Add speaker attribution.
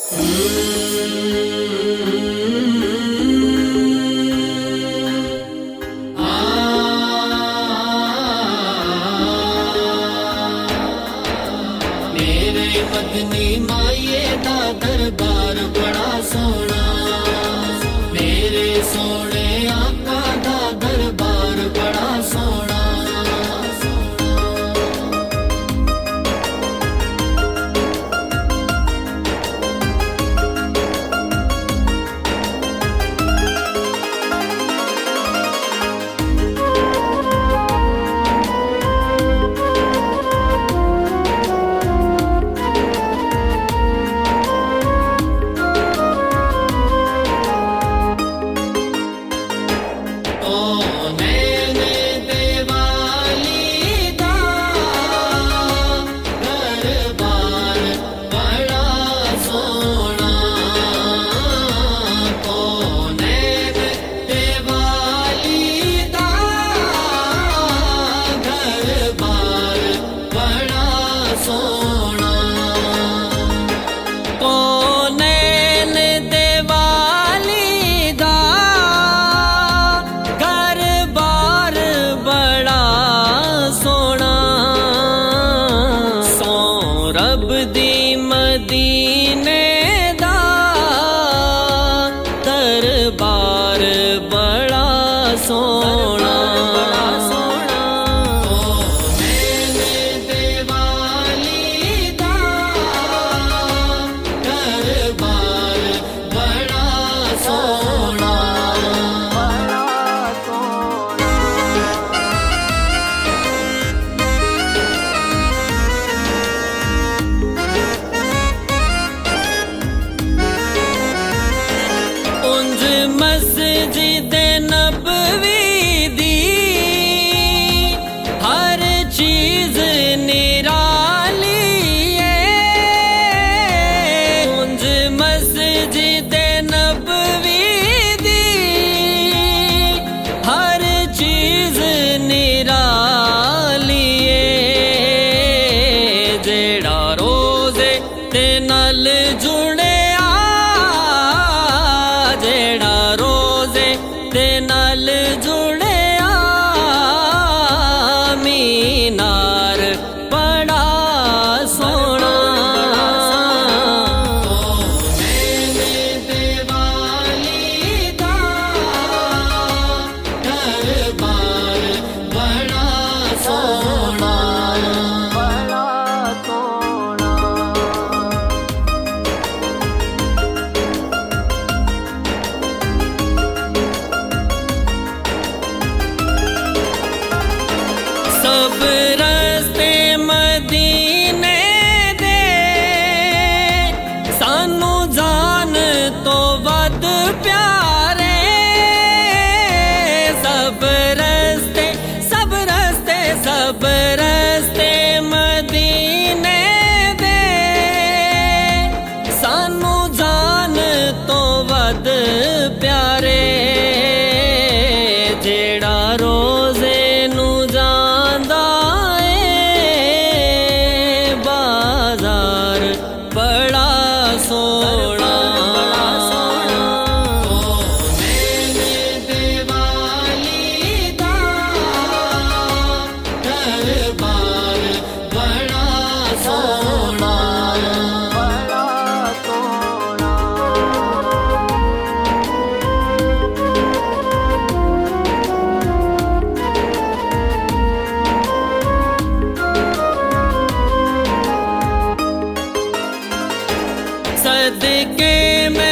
Speaker 1: मेरे मदनी माये दा दरबार बड़ा सोना, मेरे सोने आका दा दरबार बड़ा सोना। मदीने दा दरबार बड़ा सोना, मैंने दिवाली दा दरबार बड़ा सोना। मस्जिद नबवी दी हर चीज निराली है, उंज मस्जिद नबवी दी हर चीज निराली है, जेड़ा रोजे ते नल जुड़े ते नाल जुड़िया मीनार बड़ा सोना। मैंने दिवाली दा दरबार बड़ा सोना, बड़ा सोना। सब रस्ते मदीने दे सानू जान तो वध प्यारे, सब रस्ते सब रस्ते सब रस्ते मदीने दे सानू जान तो वध प्यारे, जेड़ा रोजे नू जांदा बड़ा सोना। मैंने दिवाली दा दरबार बड़ा सोना, बड़ा सोना। सदके में